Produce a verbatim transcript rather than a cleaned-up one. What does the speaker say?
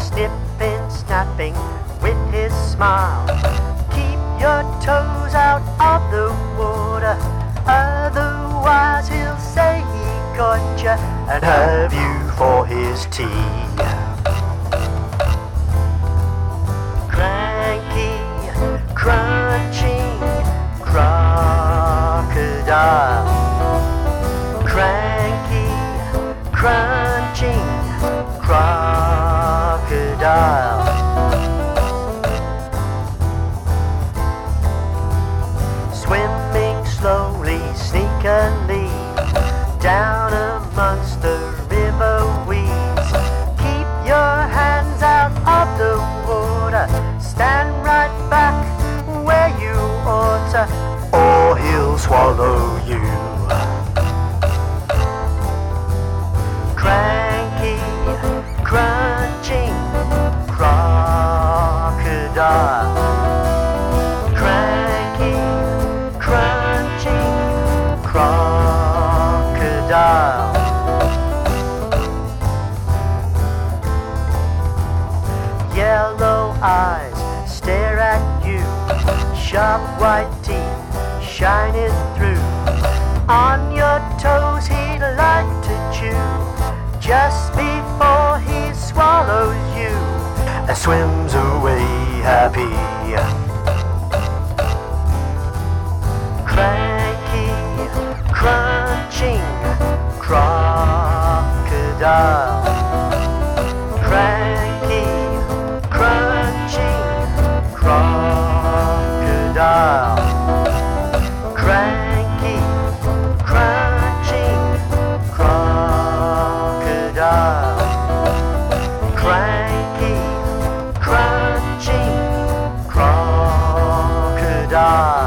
snipping, snapping with his smile. Keep your toes out of the water, otherwise he'll say he caught ya and have you for his tea. Cranky, crunching crocodile. Cranky, crunching crocodile. Swimming slowly, sneakily down amongst the river weeds. Keep your hands out of the water, stand right back where you oughta, or he'll swallow you. Cranky, crunching crocodile. Cranky, crunching crocodile. Yellow eyes stare at you, sharp white teeth shining through. On your toes he'd like to chew, just before he swallows you and swims away happy. Cranky, crunching crocodile. Cranky, crunching crocodile. Cranky, crunching crocodile. Cranky, crunching crocodile.